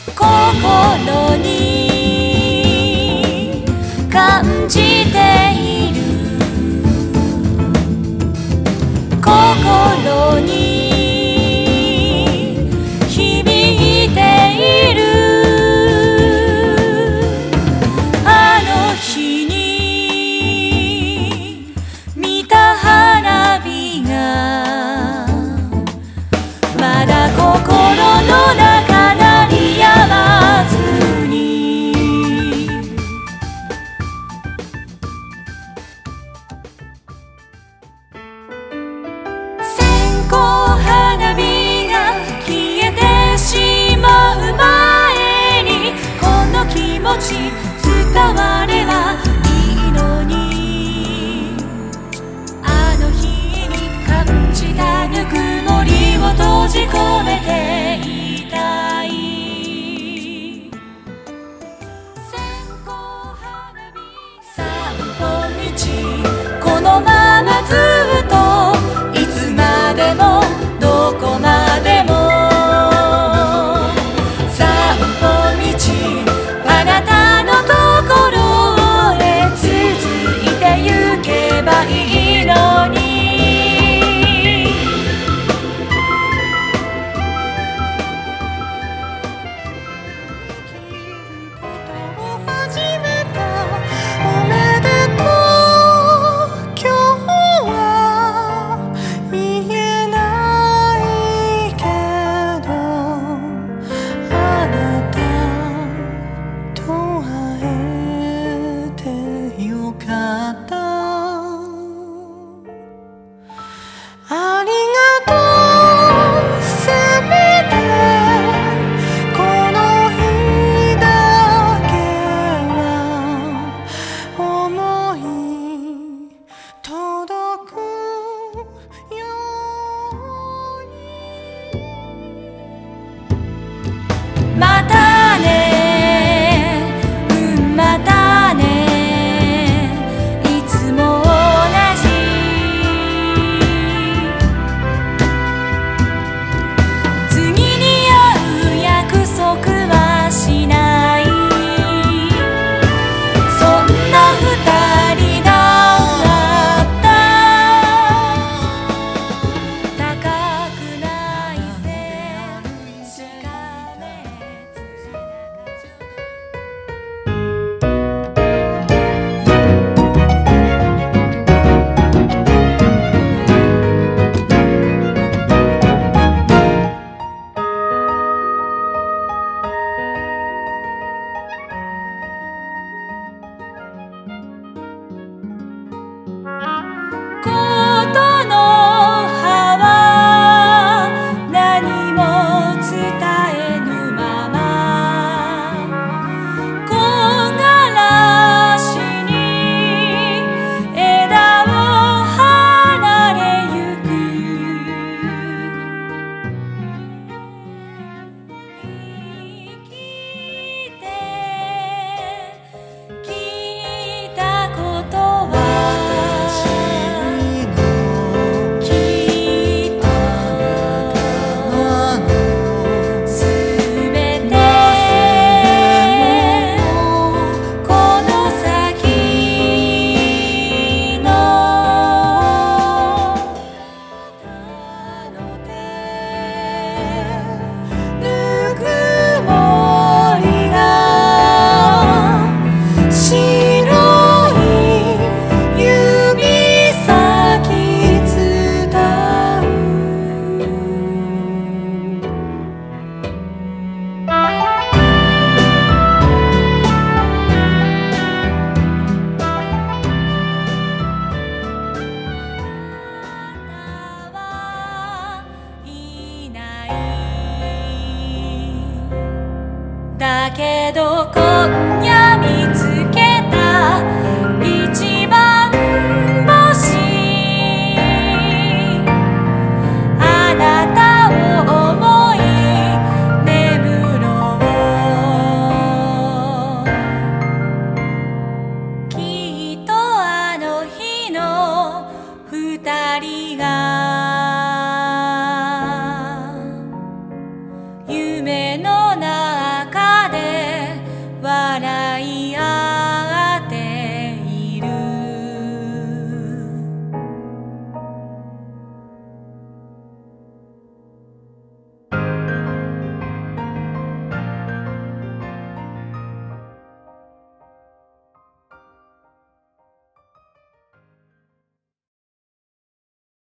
心に感じている心に響いているあの日に見た花火がまだ心の中鳴りやまずに線香花火が消えてしまう前にこの気持ち伝わればいいのにあの日に感じたぬくもりを閉じ込めていたい線香花火散歩道このままずっといつまでもどこまでも散歩道あなたのところへ続いてゆけばいいのにまたね、またねいつも同じ次に会う約束はしないそんな二人だった高くない線しかだけど